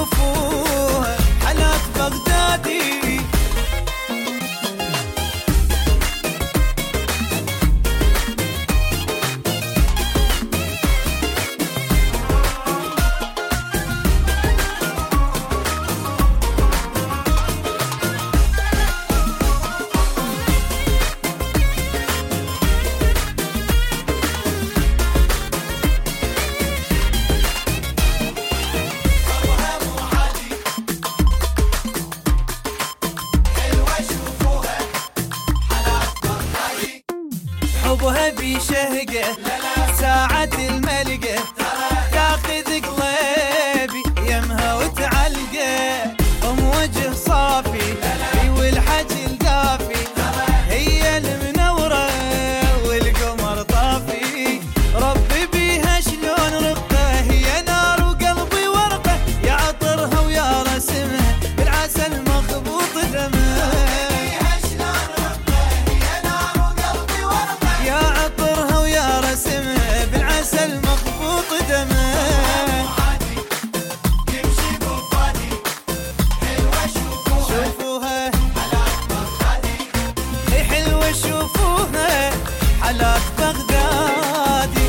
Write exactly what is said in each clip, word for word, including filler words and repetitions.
يشوفوها حالات بغدادي. حبها بشهقه ساعة الملقه تاخذ قلبي يمها وتعلقه. ام وجه صافي والحجي القافي هي المنوره والقمر طافي. ربي بيها شلون رقه هي نار وقلبي ورقه. يا عطرها ويا رسمها بالعسل مخبوط دمها. بالعسل مخبوط دمه. شوفوها حلوة شوفوها حالات بغدادي.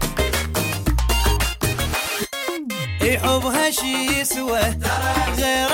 حبها شي يسوى غير